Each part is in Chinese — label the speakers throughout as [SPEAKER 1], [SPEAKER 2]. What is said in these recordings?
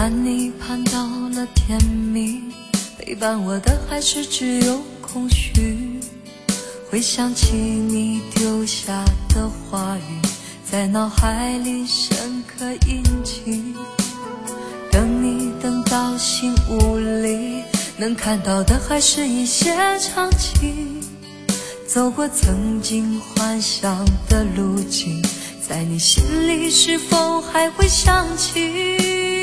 [SPEAKER 1] 盼你盼到了天明，陪伴我的还是只有空虚。回想起你丢下的话语，在脑海里深刻印记。等你等到心无力，能看到的还是一些场景，走过曾经幻想的路径，在你心里是否还会想起？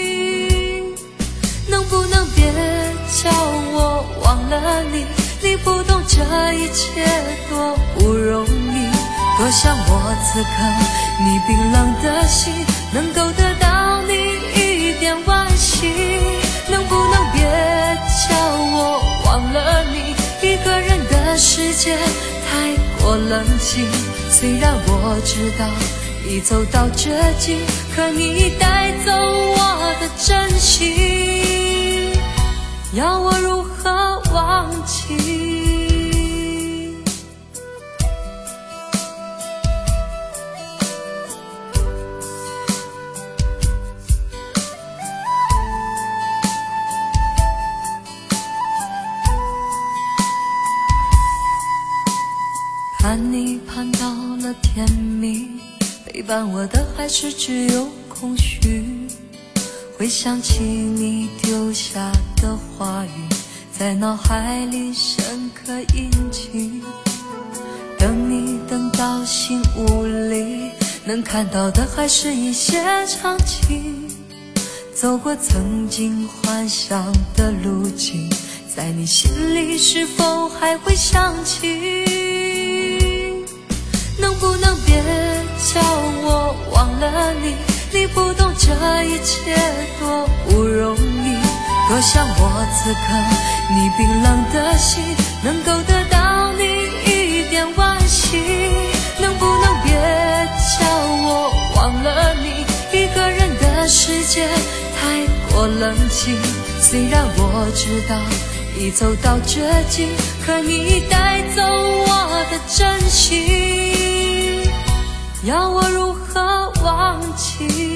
[SPEAKER 1] 能不能别叫我忘了你？你不懂这一切多不容易，多想我此刻你冰冷的心能够得到你一点惋惜。能不能别叫我忘了你？一个人的世界太过冷清，虽然我知道已走到绝境，可你已带走我的真心，要我如何忘记？盼你盼到了天明，陪伴我的还是只有空虚。回想起你丢下的话语，在脑海里深刻印记。等你等到心无力，能看到的还是一些场景，走过曾经幻想的路径，在你心里是否还会想起？能不能别叫我忘了你？你不懂这一切多不容易，多想我此刻你冰冷的心能够得到你一点惋惜。能不能别叫我忘了你？一个人的世界太过冷清，虽然我知道已走到绝境，可你已带走我的真心，要我如何忘记？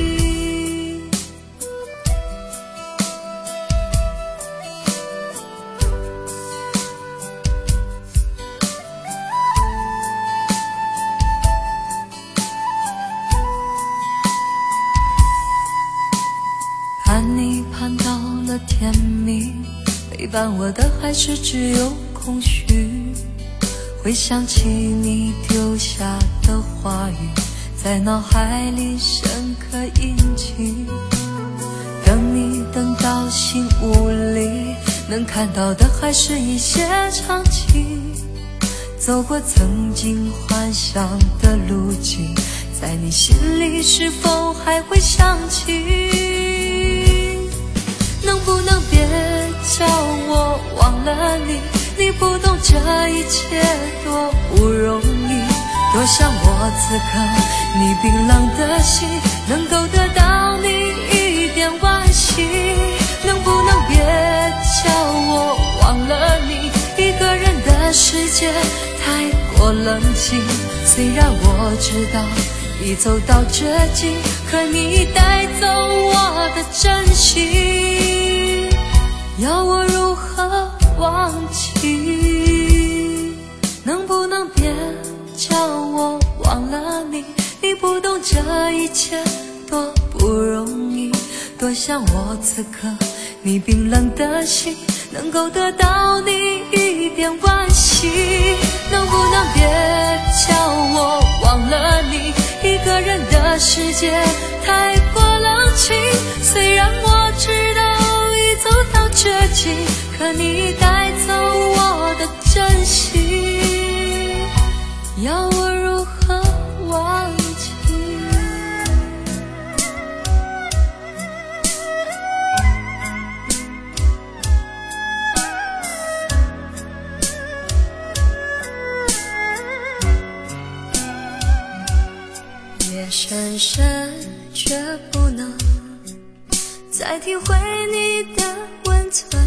[SPEAKER 1] 盼你盼到了天明，陪伴我的还是只有空虚。回想起你丢下的话语，在脑海里深刻印记。等你等到心无力，能看到的还是一些场景，走过曾经幻想的路径，在你心里是否还会想起？能不能别叫我忘了你？你不懂这一切多不容易，多想我此刻你冰冷的心能够得到你一点惋惜。能不能别叫我忘了你？一个人的世界太过冷清，虽然我知道已走到绝境，可你已带走我的真心，要我如何忘记？能不能别叫我忘了你？你不懂这一切多不容易，多想我此刻你冰冷的心能够得到你一点惋惜。能不能别叫我忘了你？一个人的世界太过冷清，虽然我知道已走到绝境，可你带走我的真心，要我如何忘记？夜深深却不能再体会你的温存，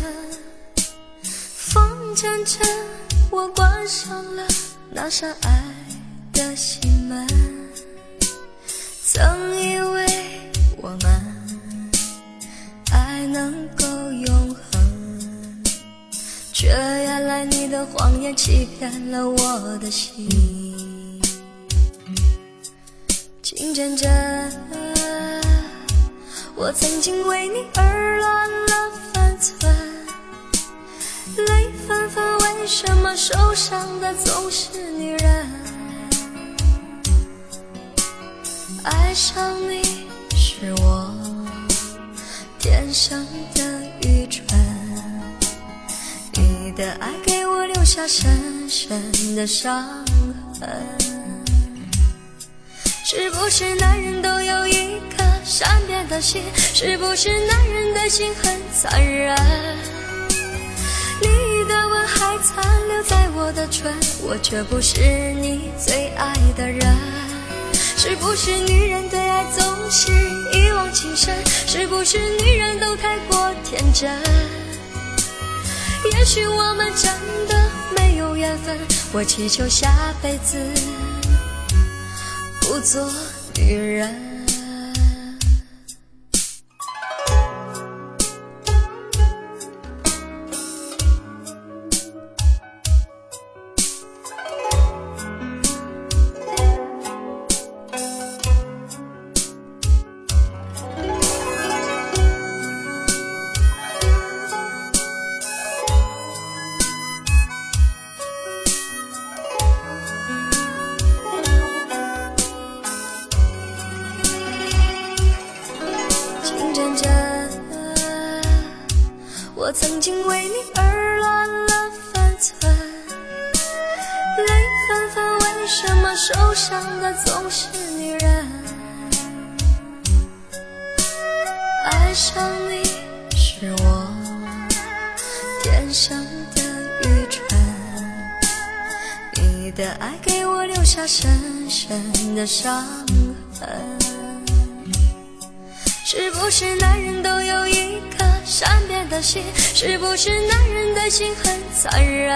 [SPEAKER 1] 风阵阵我关上了那扇爱的心门，曾以为我们的谎言欺骗了我的心。金针针，我曾经为你而乱了分寸，泪纷纷，为什么受伤的总是女人？爱上你是我天生的愚蠢，你的爱给我留下深深的伤痕。是不是男人都有一颗善变的心？是不是男人的心很残忍？你的吻还残留在我的唇，我却不是你最爱的人。是不是女人对爱总是一往情深？是不是女人都太过天真？也许我们真的没有缘分，我祈求下辈子不做女人。我曾经为你而乱了分寸，泪纷纷，为什么受伤的总是女人？爱上你是我天生的愚蠢，你的爱给我留下深深的伤痕。是不是男人都有一颗善变的心？是不是男人的心很残忍？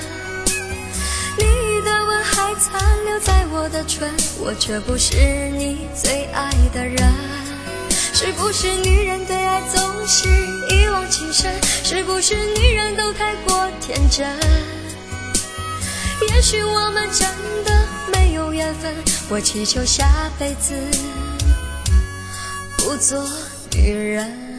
[SPEAKER 1] 你的吻还残留在我的唇，我却不是你最爱的人。是不是女人对爱总是一往情深？是不是女人都太过天真？也许我们真的没有缘分，我祈求下辈子不做女人。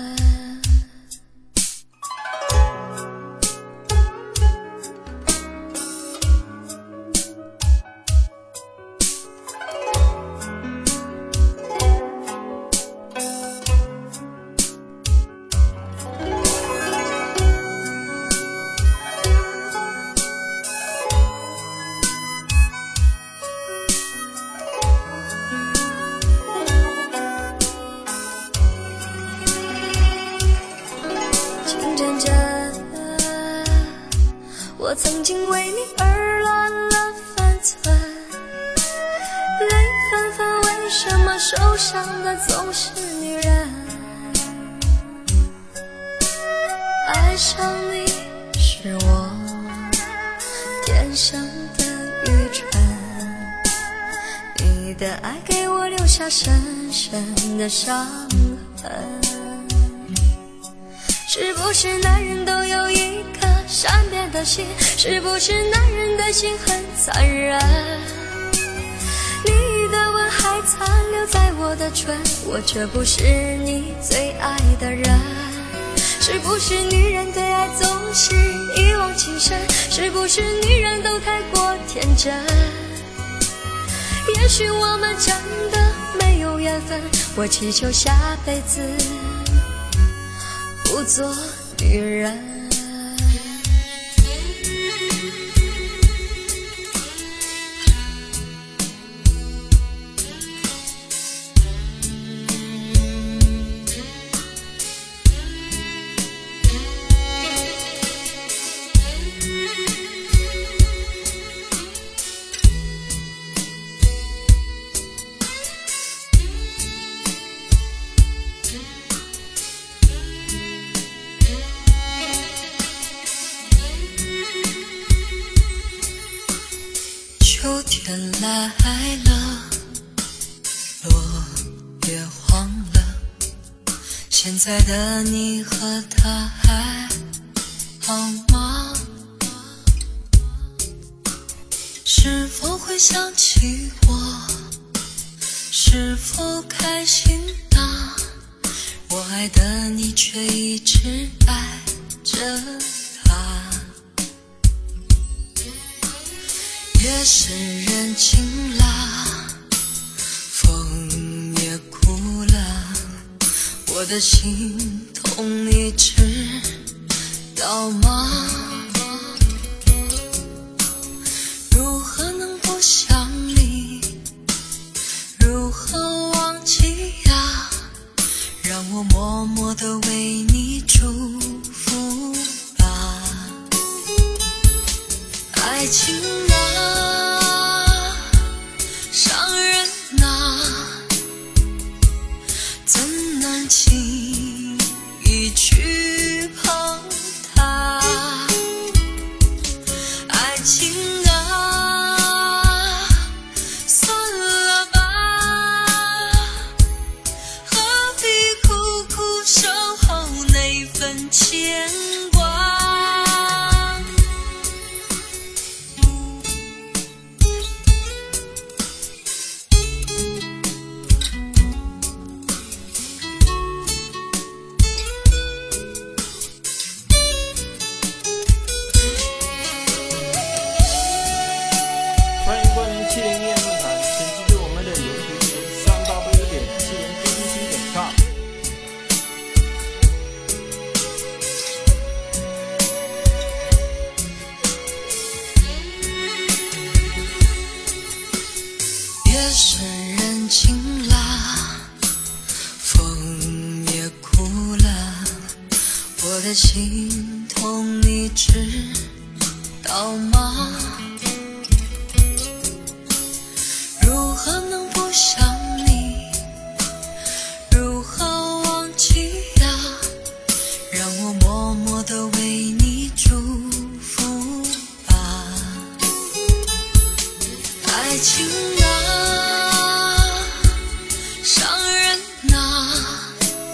[SPEAKER 1] 我曾经为你而乱了分寸，泪纷纷，为什么受伤的总是女人？爱上你是我天生的愚蠢，你的爱给我留下深深的伤痕。是不是男人都有一颗善变的心？是不是男人的心很残忍？你的吻还残留在我的唇，我却不是你最爱的人。是不是女人对爱总是一往情深？是不是女人都太过天真？也许我们真的没有缘分，我祈求下辈子不做女人。秋天来了，落叶黄了，现在的你和他还好吗？ 是否会想起我？是否开心啊？我爱的你却一直爱着他。夜深人静啦，风也哭了，我的心痛你知道吗？如何能不想你？如何忘记呀？让我默默地为你祝福吧。爱情啊，伤人啊，怎能轻易去碰它？爱情啊，算了吧，何必苦苦守候那份牵挂？
[SPEAKER 2] 欢迎光临7人音乐论坛，请记住我们的邮局是3w.7人777.com。
[SPEAKER 1] 夜深人静啦，风也哭了，我的心痛你知道吗？如何能不想你？如何忘记呀？让我默默地为你祝福吧。爱情啊，伤人啊，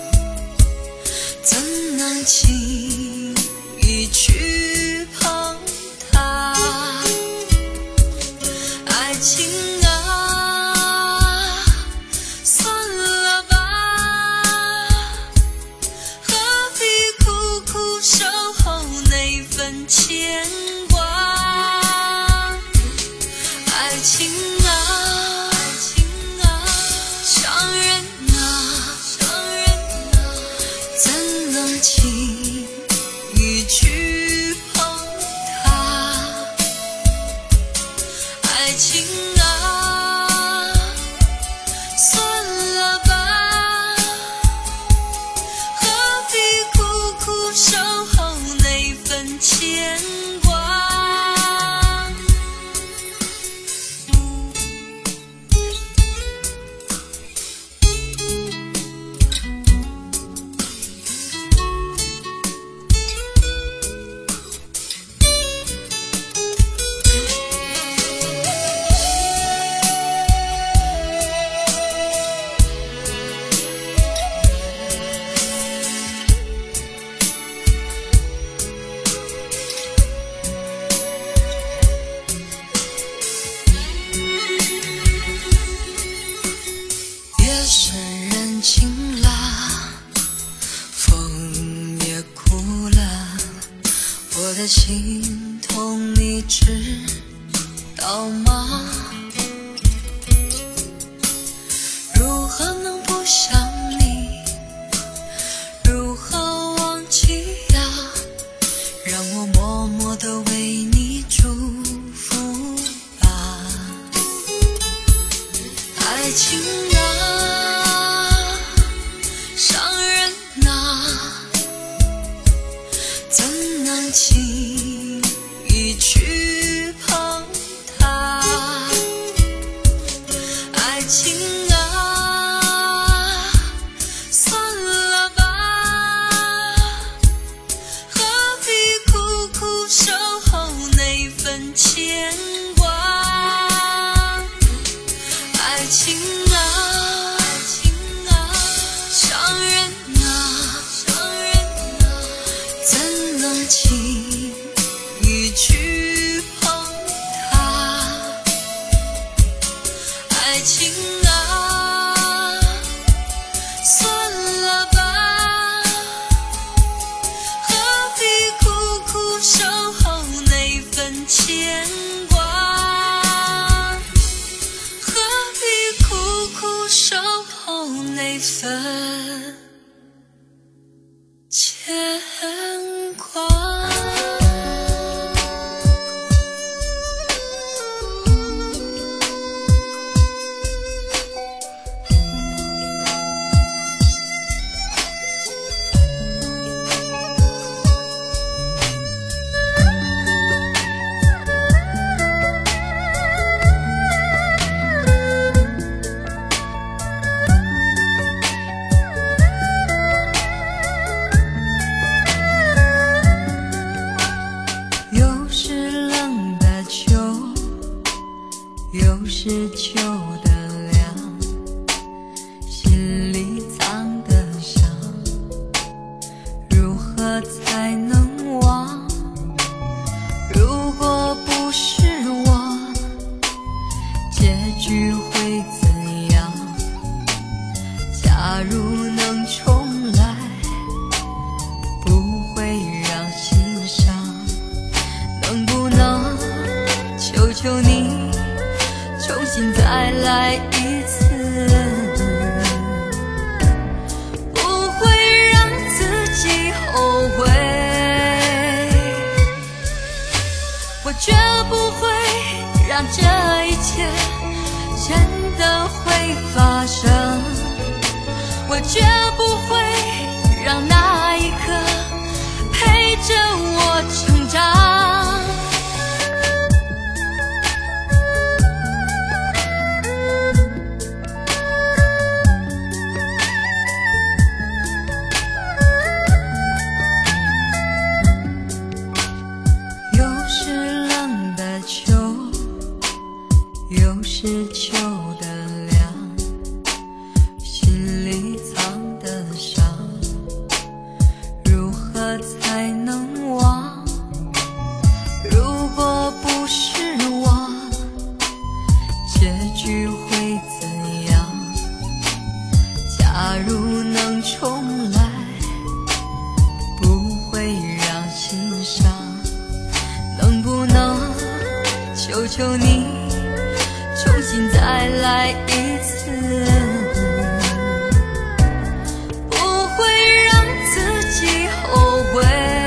[SPEAKER 1] 怎能轻易去碰它？爱情啊，算了吧，何必苦苦守候那份牵挂？爱情啊，伤人啊，怎能轻易去碰它？爱情啊，算了吧，何必苦苦守候那份牵挂？夜深人静啦，风也哭了，我的心痛你知道吗？如何能不想你？如何忘记呀？让我默默地为你祝福吧。爱情啊，伤人啊，怎能轻易去碰它？ 那份牵挂。又是秋的凉，心里藏的伤，如何才能忘？如果不是我，结局会怎样？假如能重来，不会让心伤。能不能求求你重新再来一次，不会让自己后悔，我绝不会让这一切真的会发生，我绝不会让那一刻陪着我成长。又是秋的凉，心里藏的伤，如何才能忘？如果不是我，结局会怎样？假如能重来，不会让心伤。能不能求求你重新再来一次，不会让自己后悔，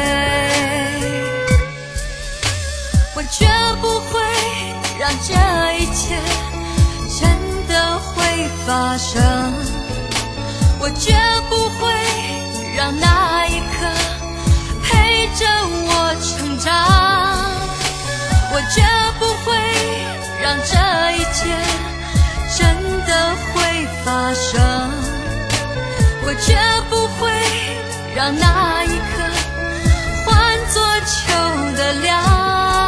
[SPEAKER 1] 我绝不会让这一切真的会发生，我绝不会让那一刻陪着我成长，我绝不会让这一切真的会发生，我绝不会让那一刻换作秋的凉。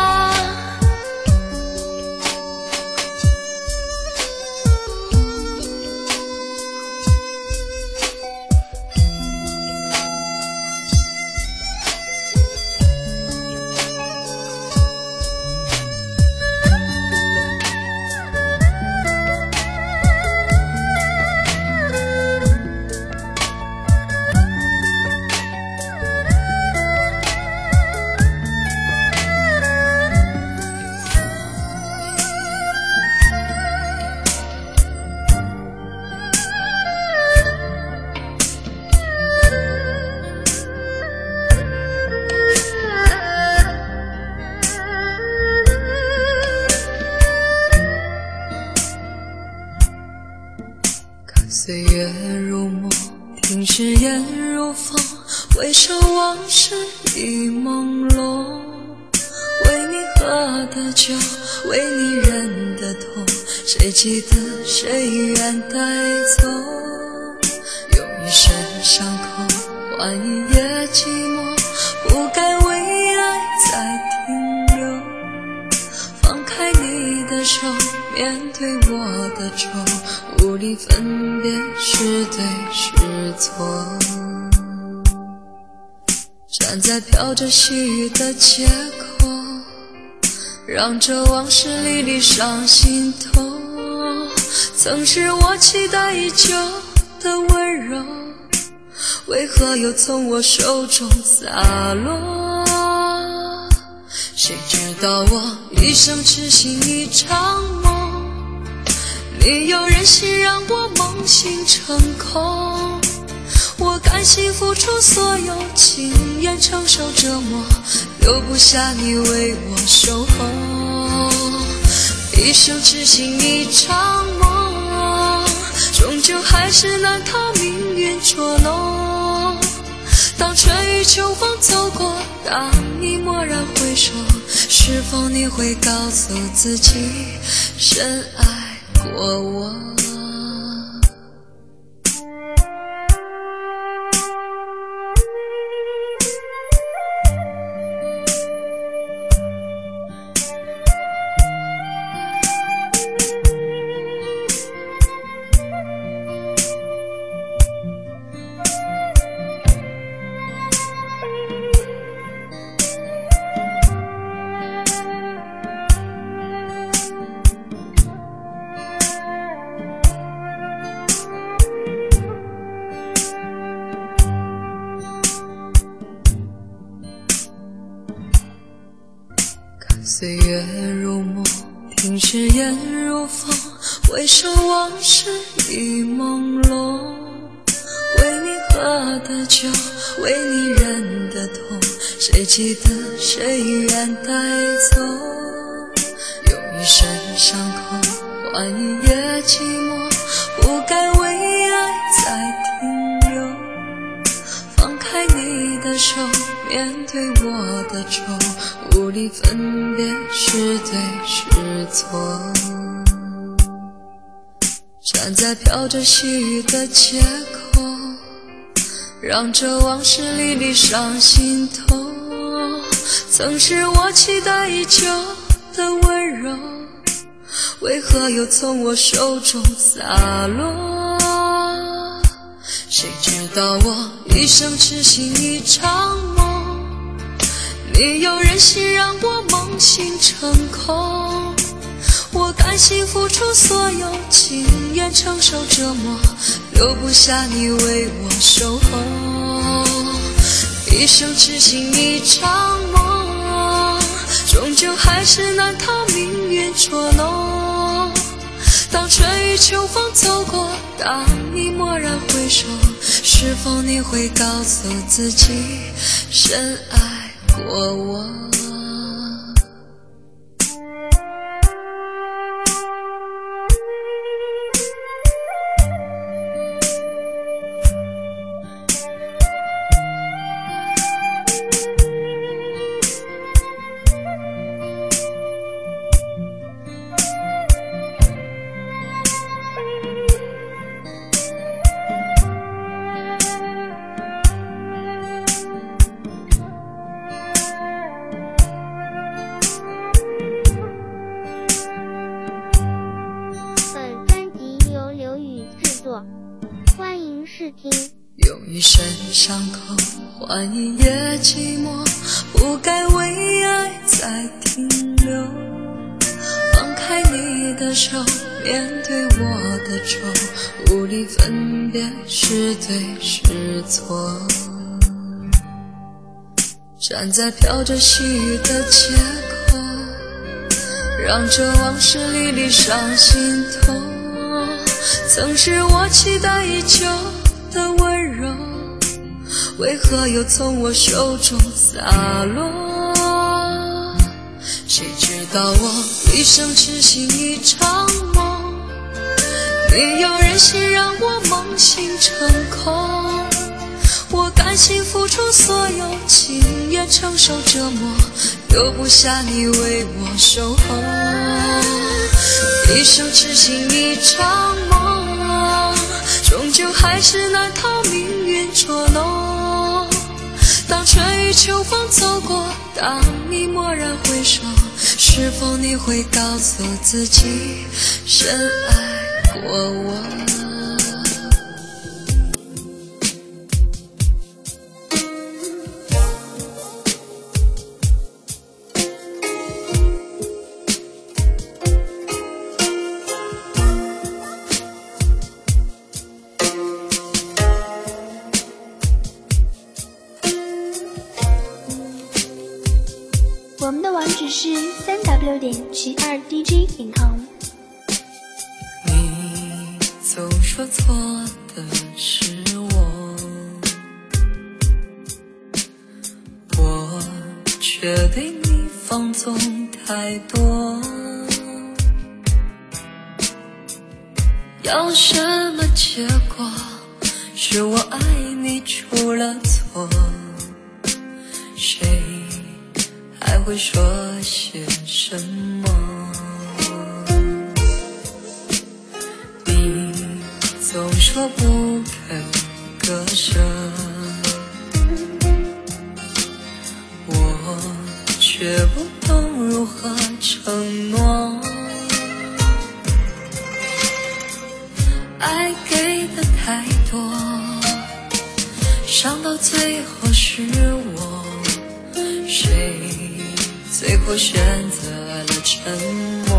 [SPEAKER 1] 岁月如梦，听誓言如风，回首往事已朦胧。为你喝的酒，为你忍的痛，谁记得谁愿带走？用一生伤口换一夜寂寞，不该为爱再停留。放开你的手，面对我的愁，无力分辨是对是错。站在飘着细雨的街口，让这往事历历上心头。曾是我期待已久的温柔，为何又从我手中洒落？谁知道我一生痴心一场梦， 你又任性让我梦醒成空，我甘心付出所有，情愿承受折磨，留不下你为我守候。一生痴心一场梦，终究还是难逃命运捉弄。当春雨秋风走过，当你蓦然回首，是否你会告诉自己深爱过我？岁月如梦，听誓言如风，回首往事已朦胧。为你喝的酒，为你忍的痛，谁记得谁愿带走？用一生伤口换一夜寂寞，不该为爱再停留。放开你的手，面对我的愁，无力分别是对是错。站在飘着细雨的街口，让这往事历历上心头。曾是我期待已久的温柔，为何又从我手中洒落？谁知道我一生痴心一场梦，你又任性让我梦醒成空。我甘心付出所有，情愿承受折磨，留不下你为我守候。一生痴心一场梦，终究还是难逃命运捉弄。当春雨秋风走过，当你蓦然回首，是否你会告诉自己深爱过我？
[SPEAKER 3] 欢迎试听。
[SPEAKER 1] 用一生伤口换一夜寂寞，不该为爱再停留。放开你的手，面对我的愁，无力分别是对是错。站在飘着细雨的街口，让这往事历历上心头。曾是我期待已久的温柔，为何又从我手中洒落？谁知道我一生痴心一场梦，你又任性让我梦醒成空。我甘心付出所有，情愿承受折磨，留不下你为我守候。一生痴心一场梦，终究还是难逃命运捉弄。当春雨秋风走过，当你蓦然回首，是否你会告诉自己深爱过我？
[SPEAKER 3] 我们的网址是3w.92dj.com。
[SPEAKER 1] 你说错的是我却对你放纵太多。要什么结果？是我爱你出了错，谁还会说些什么？你总说不肯割舍，我却不懂如何承诺。爱给的太多，伤到最后是我，谁最后选择了沉默？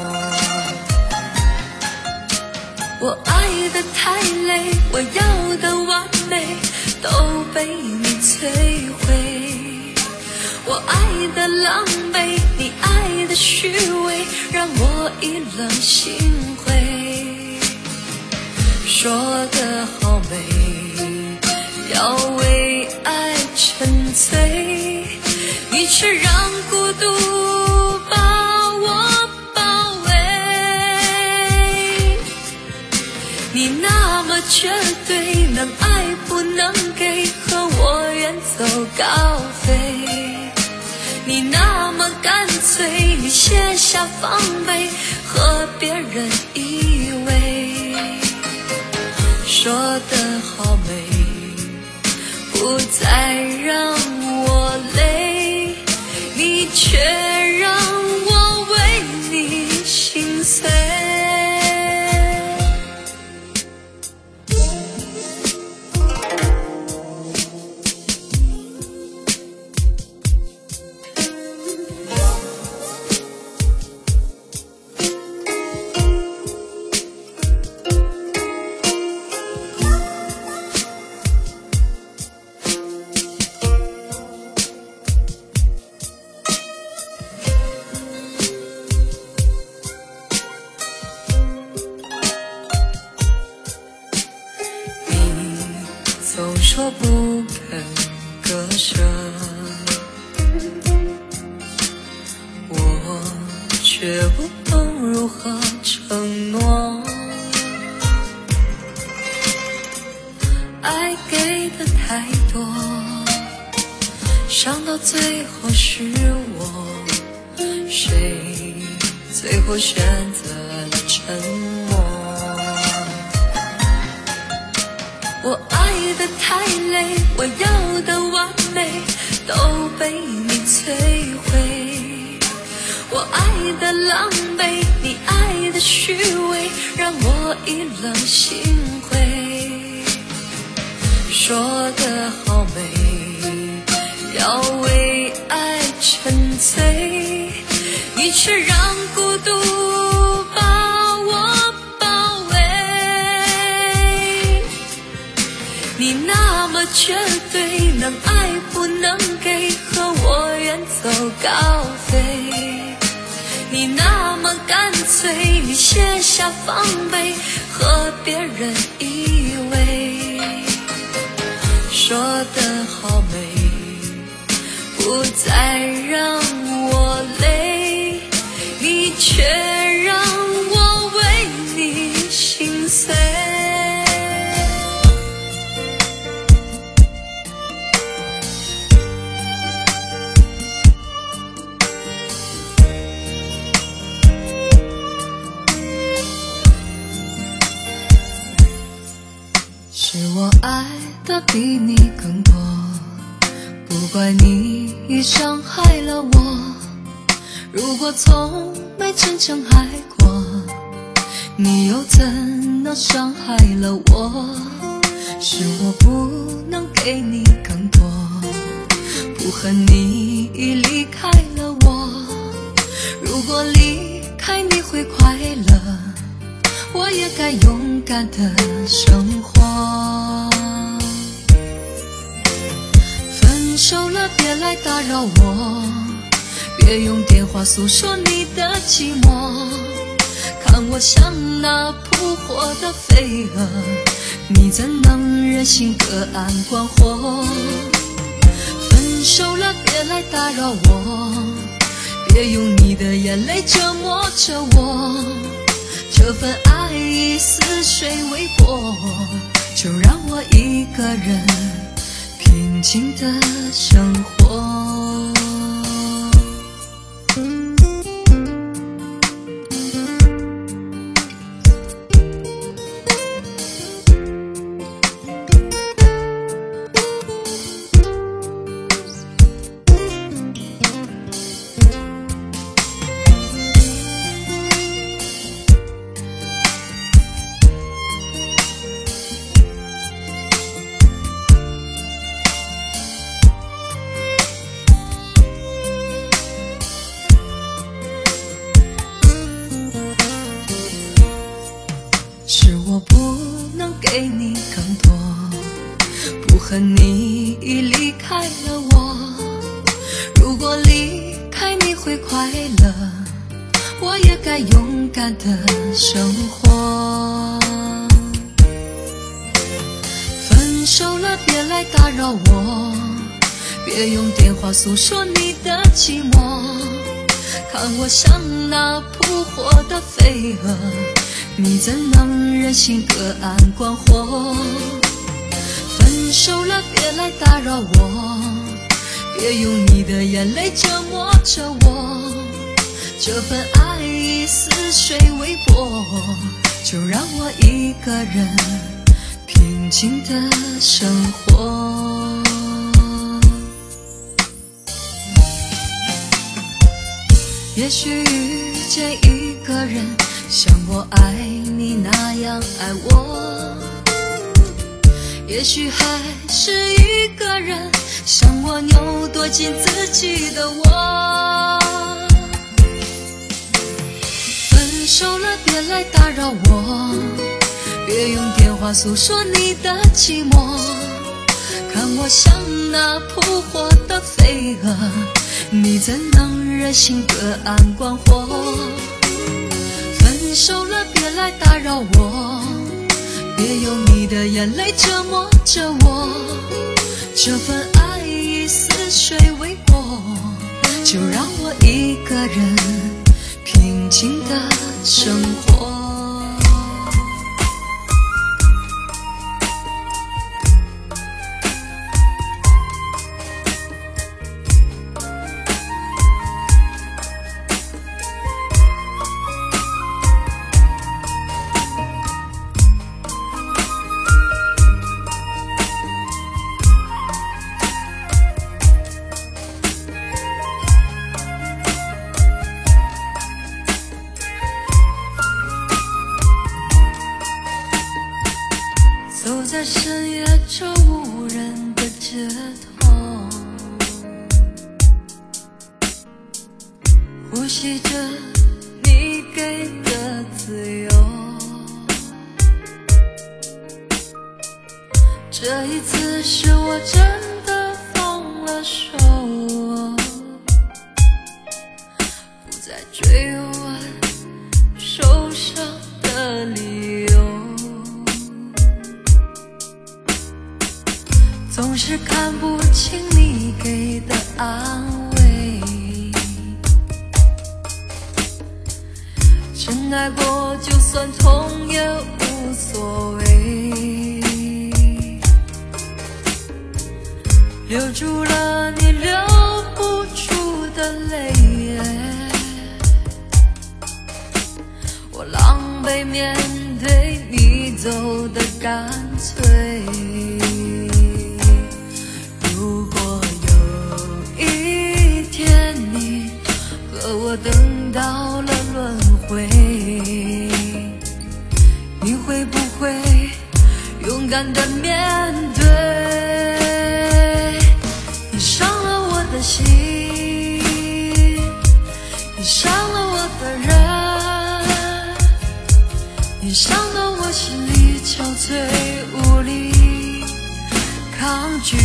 [SPEAKER 1] 我爱的太累，我要的完美都被你摧毁。我爱的狼狈，你爱的虚伪，让我意冷心灰。说得好美，要为爱沉醉，你却让孤独把我包围。你那么绝对，能爱不能给，和我远走高飞。你那么干脆，你卸下防备，和别人依偎。说得好美，不再让我累，你却让我为你心碎。总说不肯割舍，我却不懂如何承诺。爱给的太多，伤到最后是我，谁最后选择了沉默？我爱的太累，我要的完美都被你摧毁。我爱的狼狈，你爱的虚伪，让我意冷心灰。说得好美，要为爱沉醉，你却让孤独把我包围。你那么绝对，能爱不能给，和我远走高飞。你那么干脆，你卸下防备，和别人依偎。说得好美，不再让我累，你却让我为你心碎。是我爱的比你更多，不怪你已伤害了我。如果从没真正爱过，你又怎能伤害了我？是我不能给你更多，不恨你已离开了我。如果离开你会快乐，我也该勇敢的生活。分手了别来打扰我，别用电话诉说你的寂寞，看看我像那扑火的飞蛾，你怎能忍心隔岸观火？分手了别来打扰我，别用你的眼泪折磨着我，这份爱已似水微波，就让我一个人平静的生活。是我不能给你更多，不恨你已离开了我。如果离开你会快乐，我也该勇敢的生活。分手了别来打扰我，别用电话诉说你的寂寞，看我像那扑火的飞蛾，你怎能忍心隔岸观火？分手了别来打扰我，别用你的眼泪折磨着我，这份爱已似水微波，就让我一个人平静的生活。也许遇见一个人像我爱你那样爱我，也许还是一个人像蜗牛躲进自己的窝。分手了别来打扰我，别用电话诉说你的寂寞，看我像那扑火的飞蛾，你怎能忍心隔岸观火？分手了别来打扰我，别用你的眼泪折磨着我，这份爱已似水微波，就让我一个人平静的生活。走在深夜这无人的街头，呼吸着你给的自由，这一次是我真的放了手，不再追问受伤的理由，总是看不清你给的安慰，真爱过就算痛也无所谓，留住了你留不住的泪，我狼狈面对你走的干脆。如果有一天你和我等到了轮回，你会不会勇敢地面对？你伤了我的心，你伤了我的人，你伤了我心里憔悴无力抗拒，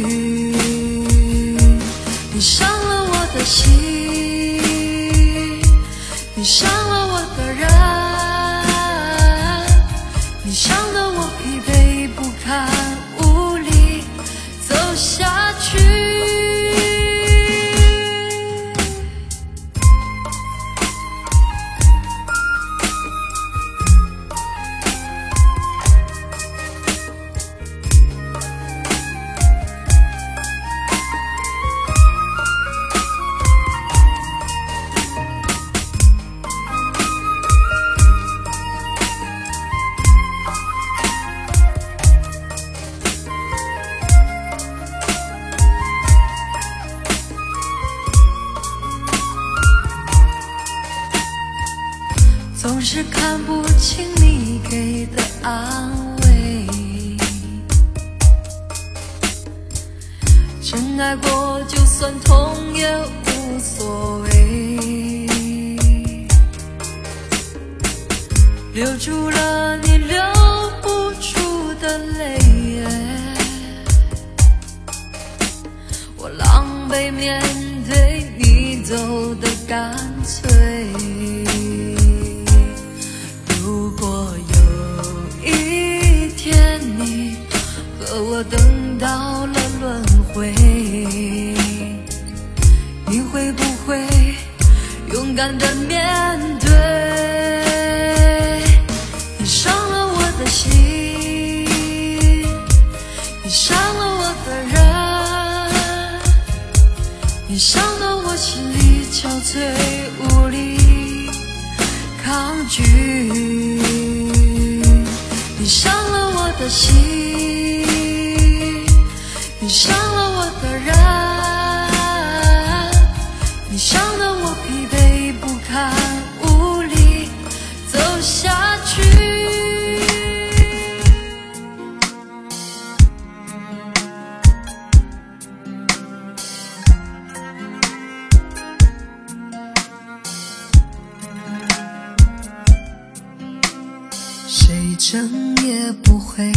[SPEAKER 1] 你伤了我的心，你伤了我的人， 是看不清你给的安慰。真爱过就算痛也无所谓，留住了你留不住的泪，我狼狈面对你走得干脆。如果有一天你和我等到了轮回，你会不会勇敢地面对？你伤了我的心，你伤了我的人，你伤得我心里憔悴无力抗拒。你伤了我的心，你伤了我的人，你伤得我疲惫不堪无力走下去。谁争也不会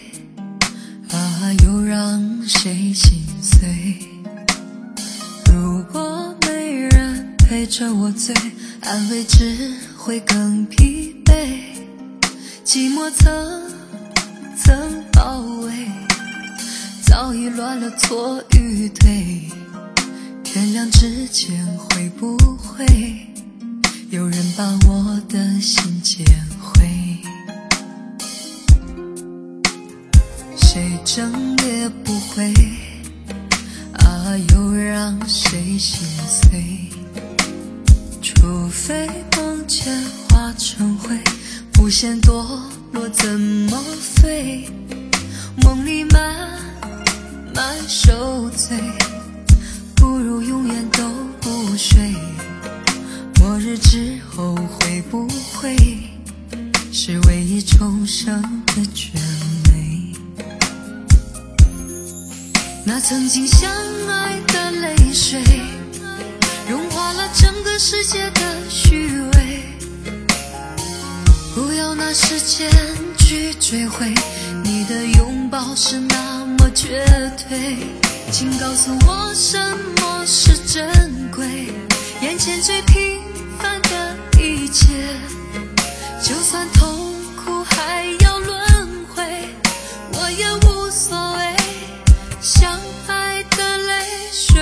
[SPEAKER 1] 又让谁心碎。如果没人陪着我醉，安慰只会更疲惫。寂寞层层包围，早已乱了错与对。天亮之前会不会有人把我的心捡回？谁争也不会又让谁心碎。除非梦见化成灰，不嫌堕落怎么飞？梦里慢慢受罪，不如永远都不睡。末日之后会不会是唯一重生的绝美？那曾经相爱的泪水，融化了整个世界的虚伪。不要拿时间去追回，你的拥抱是那么绝对。请告诉我什么是珍贵，眼前最平凡的一切，就算痛苦还要轮回，我也无所谓。相爱的泪水，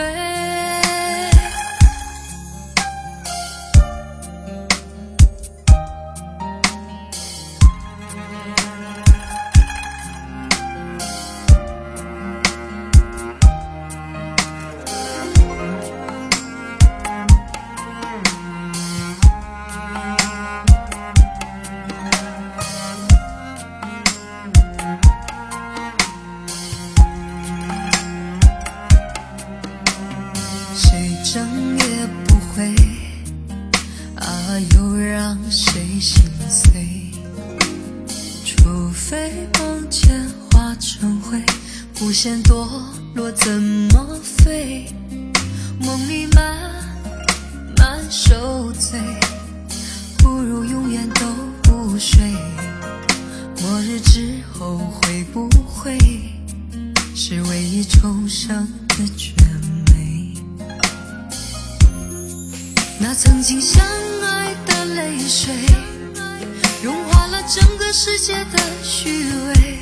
[SPEAKER 1] 争也不会又让谁心碎。除非梦见化成灰，不嫌堕落怎么飞？梦里慢慢受罪，不如永远都不睡。末日之后会不会是唯一重生的绝美？那曾经相爱的泪水，融化了整个世界的虚伪。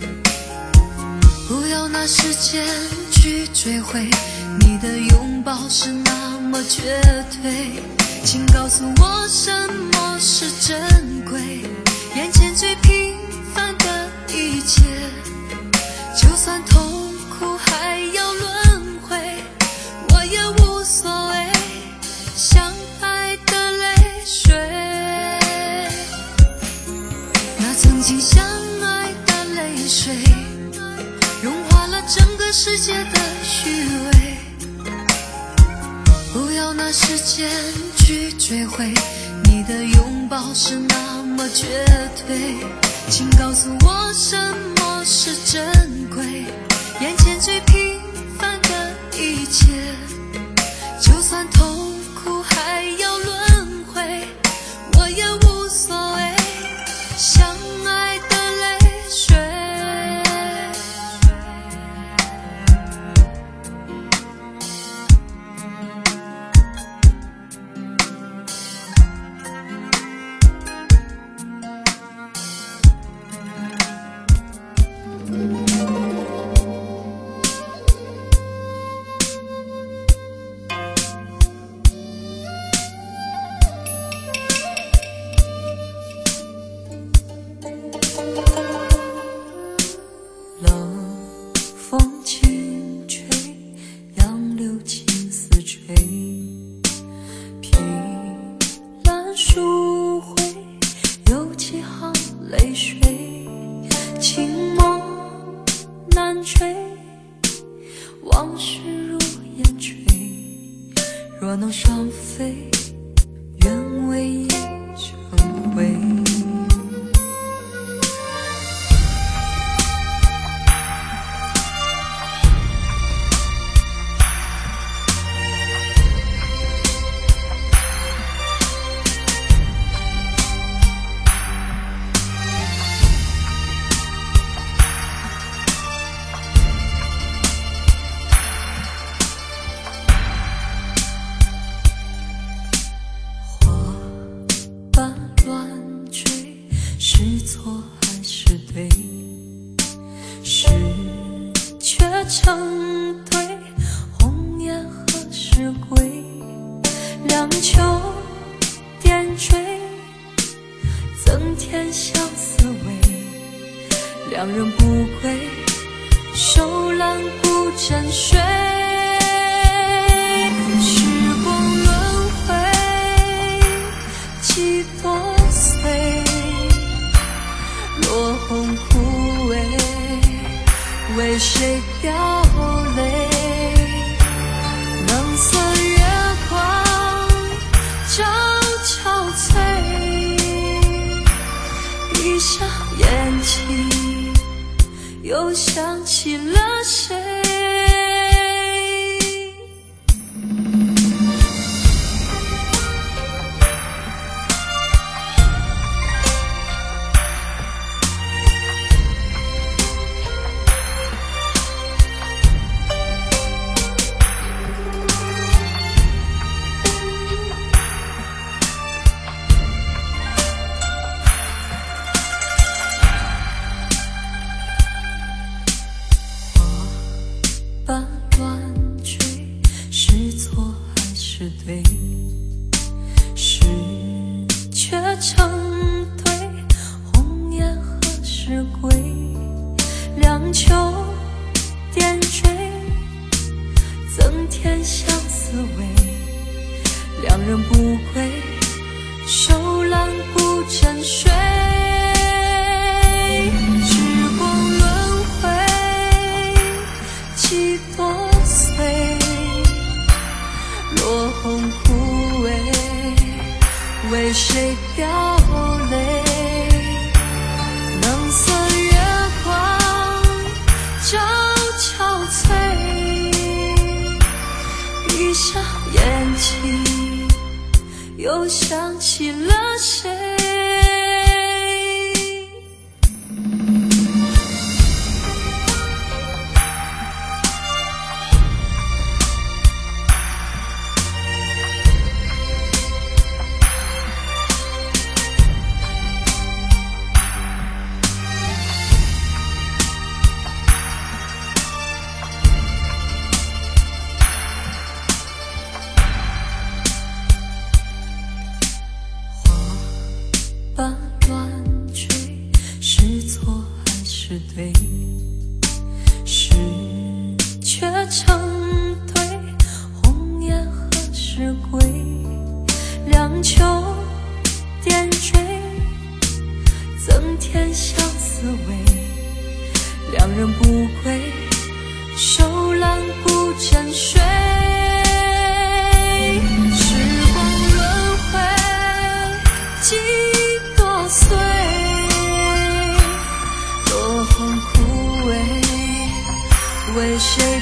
[SPEAKER 1] 不要拿时间去追回，你的拥抱是那么绝对。请告诉我什么是珍贵，眼前最平凡的一切，就算痛苦还要轮回，我也无所谓。相爱的泪水，那曾经相爱的泪水，融化了整个世界的虚伪。不要拿时间去追回， 你的拥抱是那么绝对，请告诉我什么是珍贵，眼前最平凡的一切，就算痛苦还要轮回，我也无所谓，相爱的泪水。若能双飞，愿为一成灰。是错还是对？是却成对，红颜何时归？两秋点缀，增添相思味。两人不归，手揽孤枕睡。时光轮回，几多岁？落红枯萎，为谁掉泪？冷色月光照憔悴，闭上眼睛，又想起了谁？半乱坠，是错还是对？是却成对，红颜何时归？两秋点缀，增添相思味。两人不归，手揽孤枕睡。落红枯萎，为谁掉泪？冷色月光照憔悴，闭上眼睛，又想起了谁？花瓣乱坠，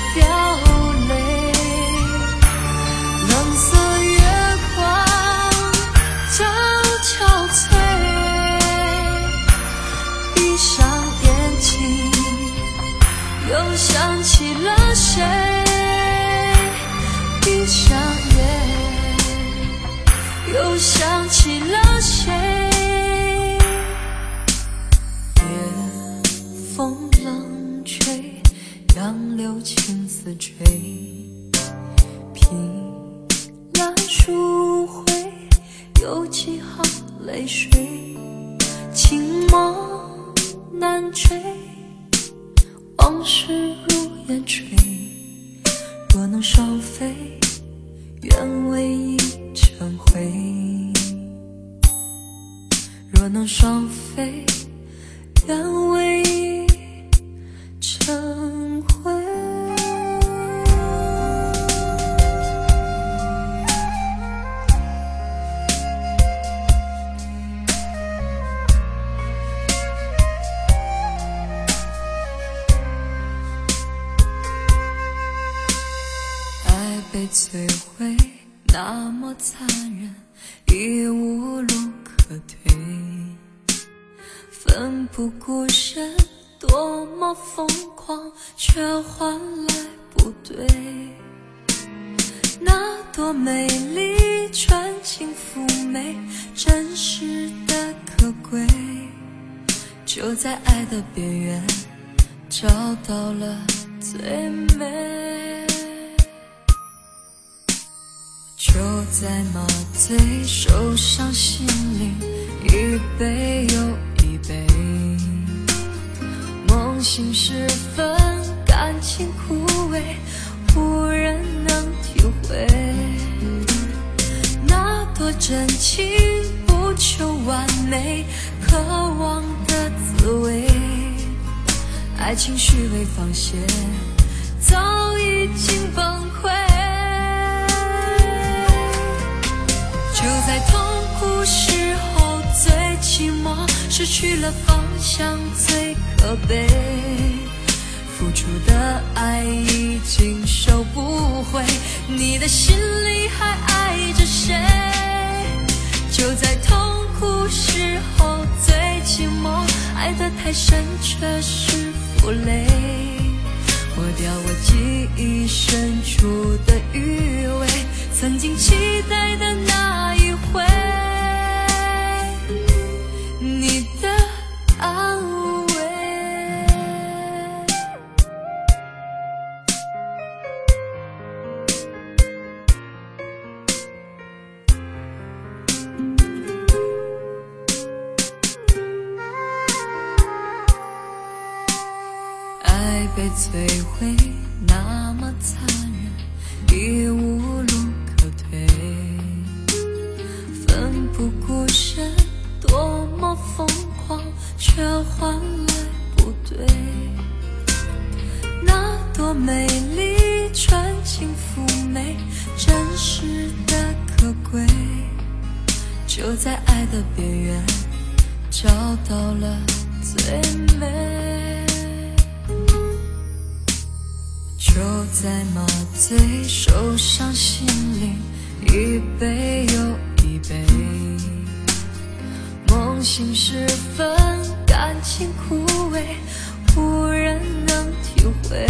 [SPEAKER 1] 掉泪。冷色月光悄悄催，闭上眼睛又想起了谁，闭上眼又想起了谁。夜风冷吹，杨柳青丝垂，凭栏疏灰，有几行泪水，情梦难追，往事如烟吹。若能双飞，愿为一尘灰。若能双飞，愿为一尘灰。爱被摧毁，那么残忍，已无路可退。奋不顾身，多么疯狂，却换来不对。那朵美丽，纯净妩媚，真实的可贵，就在爱的边缘找到了最美。就在麻醉，受伤心灵一杯又一杯，梦醒时分，感情枯萎，无人能体会。那多真情，不求完美，渴望的滋味，爱情虚伪放泄，早已经崩溃。就在痛苦时候最寂寞，失去了方向最可悲，付出的爱已经收不回，你的心里还爱着谁？就在痛苦时候最寂寞，爱得太深却是负累，抹掉我记忆深处的余味，曾经期待的那一回，你的安慰。爱被摧毁，那么残忍，已无路可退。奋不顾身，多么疯狂，却换来不对。那多美丽，纯净妩媚，真实的可贵，就在爱的边缘找到了最美。就在麻醉，受伤心灵一杯又一杯，梦醒时分，感情枯萎，无人能体会。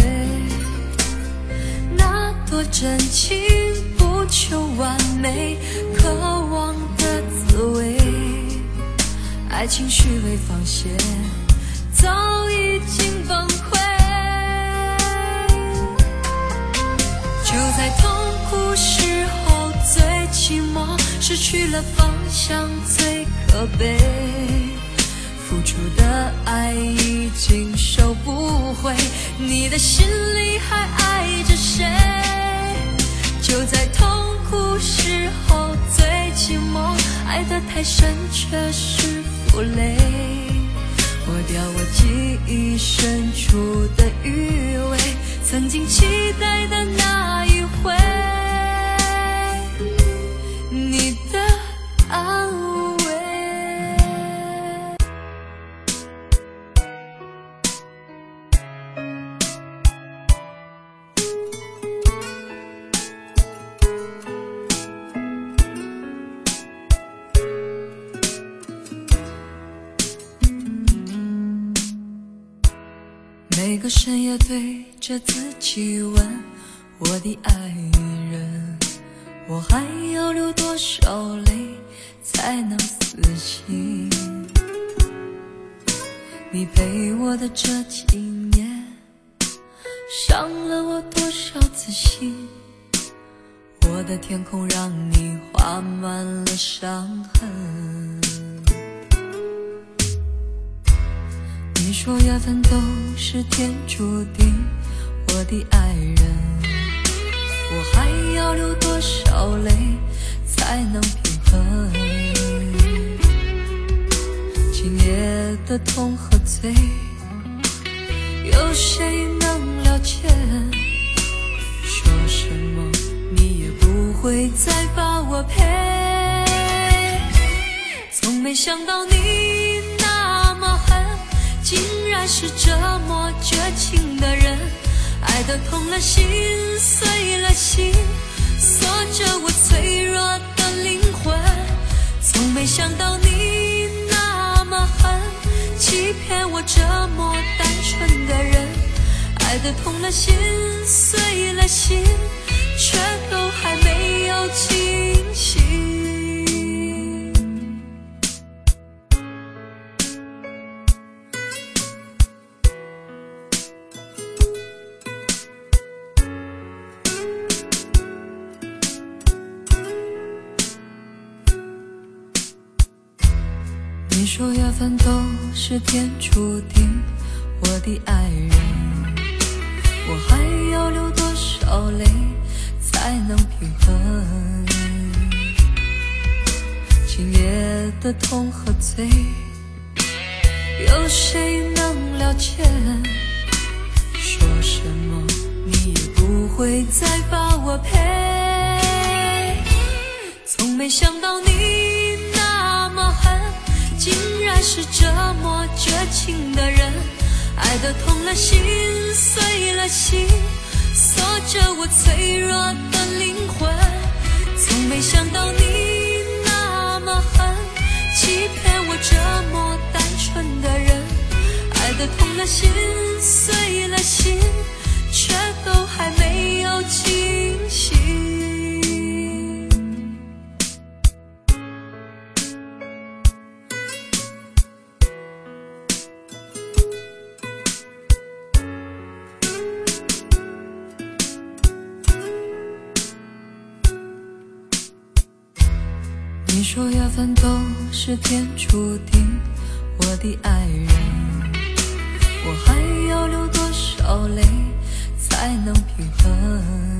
[SPEAKER 1] 那多真情，不求完美，渴望的滋味，爱情虚伪放泄，早已经崩溃。就在痛苦时候最寂寞，失去了方向最可悲，付出的爱已经收不回，你的心里还爱着谁？就在痛苦时候最寂寞，爱得太深却是负累，抹掉我记忆深处的余味，曾经期待的那一回，你的安慰。 个深夜对着自己问，我的爱人，我还要流多少泪才能死心？你陪我的这几年，伤了我多少次心？我的天空让你画满了伤痕。你说缘分都是天注定，我的爱人，我还要流多少泪才能平衡？今夜的痛和醉，有谁能了解？说什么你也不会再把我陪。从没想到你那么狠，竟然是这么绝情的人，爱得痛了心，碎了心，锁着我脆弱的灵魂。从没想到你那么狠，欺骗我这么单纯的人，爱得痛了心，碎了心，却都还没有清醒。你说缘分都是天注定，我的爱人，我还要流多少泪才能平衡？今夜的痛和醉，有谁能了解？说什么你也不会再把我陪。从没想到你那么狠，竟然是这么绝情的人，爱得痛了心，碎了心，锁着我脆弱的灵魂。从没想到你那么狠，欺骗我这么单纯的人，爱得痛了心，碎了心，却都还没有清醒。你说缘分都是天注定，我的爱人，我还要流多少泪才能平衡？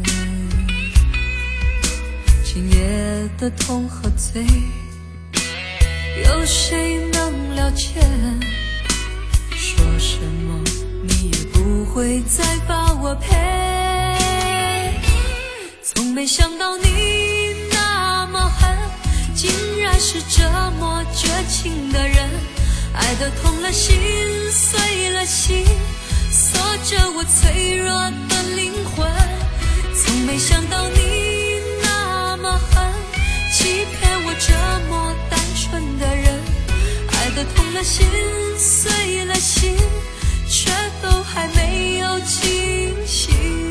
[SPEAKER 1] 今夜的痛和醉，有谁能了解？说什么你也不会再把我陪。从没想到你那么狠，竟然是这么绝情的人，爱得痛了心，碎了心，锁着我脆弱的灵魂。从没想到你那么狠，欺骗我这么单纯的人，爱得痛了心，碎了心，却都还没有清醒。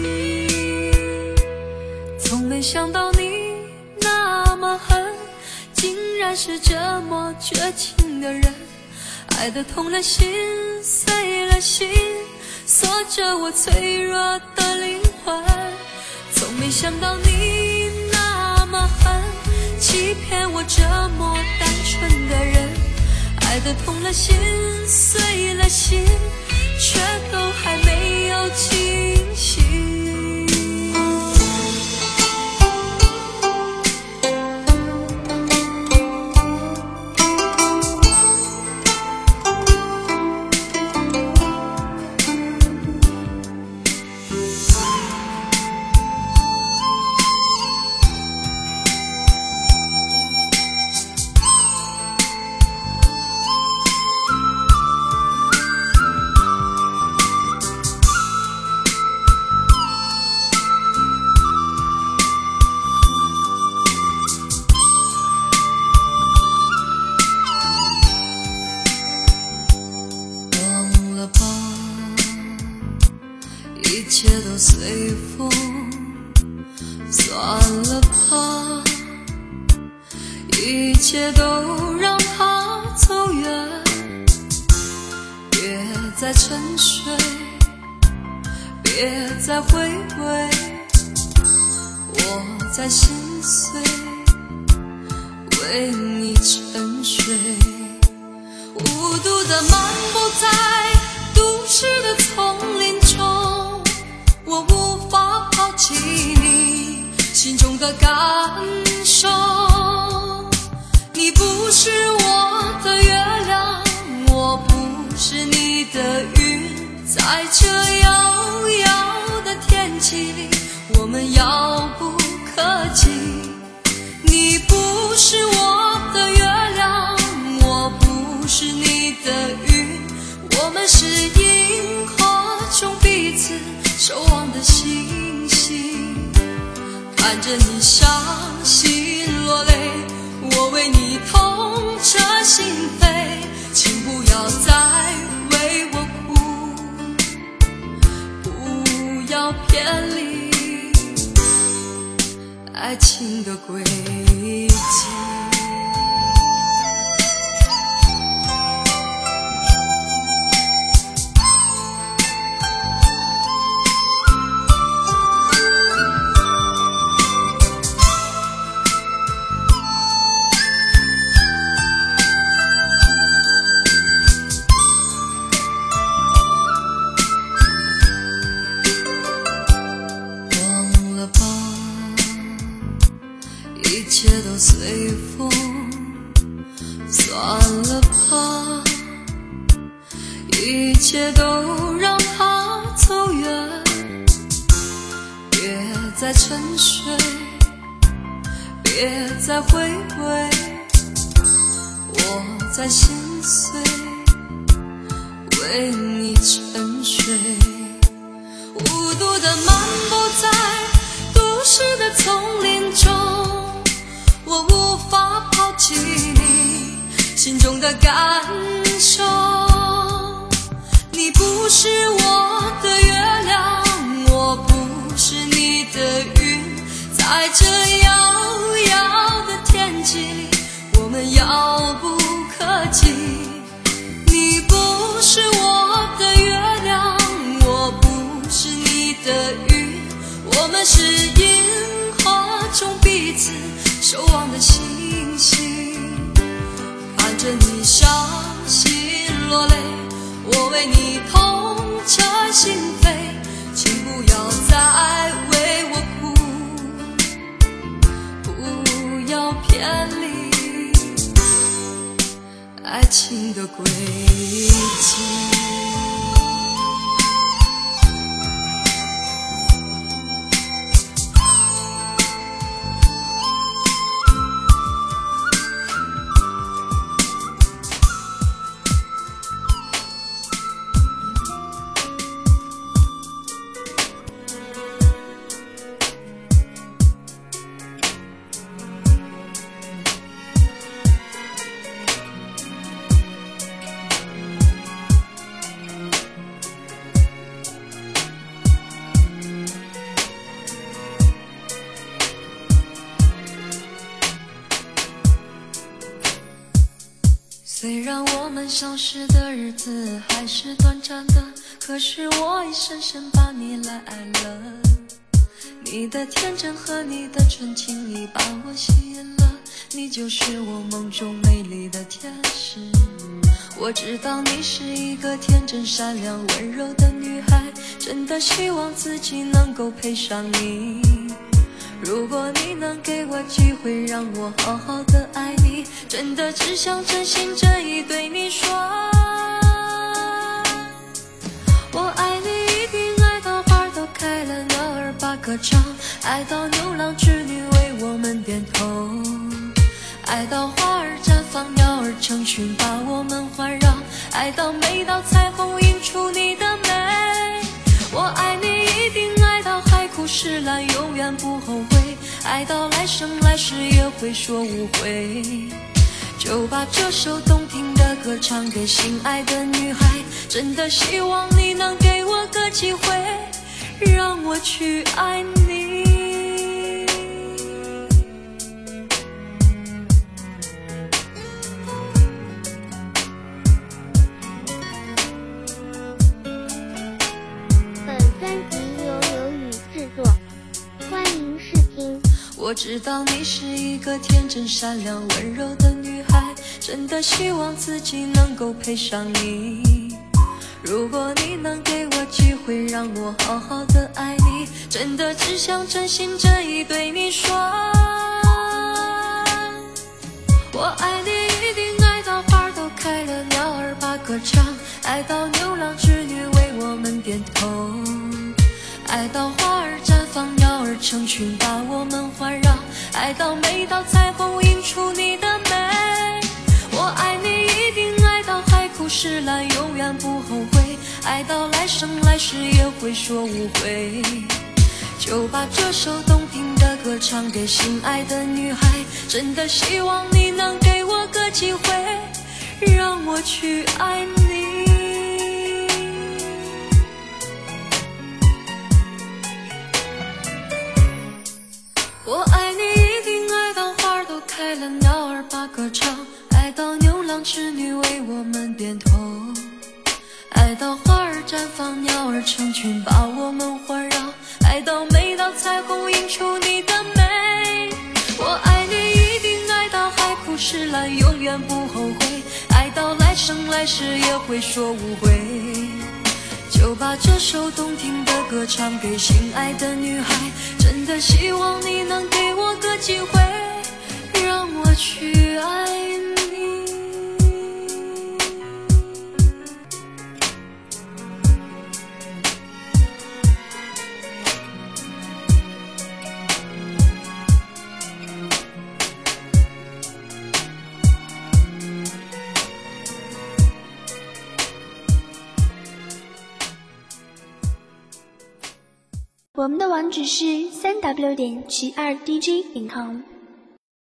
[SPEAKER 1] 从没想到你那么狠，竟然是这么绝情的人，爱得痛了心，碎了心，锁着我脆弱的灵魂。从没想到你那么狠，欺骗我这么单纯的人，爱得痛了心，碎了心，却都还没有清醒。 切都让它走远，别再沉睡，别再回味，我在心碎，为你沉睡。无度的漫步在都市的丛林中，我无法抛弃你心中的感受。你不是我的月亮，我不是你的云，在这遥遥的天气里，我们遥不可及。你不是我的月亮，我不是你的云，我们是银河中彼此守望的星星。看着你伤心落泪，我为你痛彻心扉，请不要再为我哭，不要偏离爱情的轨迹。一切都随风，算了吧，一切都让它走远，别再沉睡，别再回味，我在心碎，为你沉睡。无度的漫步在都市的丛林中，我无法抛弃你心中的感受。你不是我的月亮，我不是你的云，在这遥遥的天际里，我们遥不可及。你不是我的月亮，我不是你的云，我们是银河中彼此守望的星星。看着你伤心落泪，我为你痛彻心扉，请不要再为我哭，不要偏离爱情的轨迹。虽然我们相识的日子还是短暂的，可是我已深深把你来爱了。你的天真和你的纯情已把我吸引了，你就是我梦中美丽的天使。我知道你是一个天真善良温柔的女孩，真的希望自己能够配上你。如果你能给我机会让我好好的爱你，真的只想真心真意对你说，我爱你一定爱到花都开了，鸟儿把歌唱，爱到牛郎织女为我们点头，爱到花儿绽放，鸟儿成群把我们环绕，爱到每道彩虹映出你的美。我爱你一定爱到海枯石烂，永远不后悔，爱到来生来世也会说无悔。就把这首动听的歌唱给心爱的女孩，真的希望你能给我个机会，让我去爱你。 我知道你是一个天真善良温柔的女孩，真的希望自己能够配上你。如果你能给我机会让我好好的爱你，真的只想真心真意对你说，我爱你一定爱到花都开了，鸟儿把歌唱，爱到牛郎织女为我们点头，爱到花儿绽放，鸟儿成群把我们环绕，爱到每道彩虹映出你的美。我爱你一定爱到海枯石烂，永远不后悔，爱到来生来世也会说无悔。就把这首动听的歌唱给心爱的女孩，真的希望你能给我个机会，让我去爱你。我爱你一定爱到花都开了，鸟儿把歌唱，爱到牛郎织女为我们点头，爱到花儿绽放，鸟儿成群把我们环绕，爱到每道彩虹映出你的美。我爱你一定爱到海枯石烂，永远不后悔，爱到来生来世也会说无悔。就把这首动听的歌唱给心爱的女孩，真的希望你能给我个机会，让我去爱你。
[SPEAKER 3] 我们的网址是3w.92dj.com。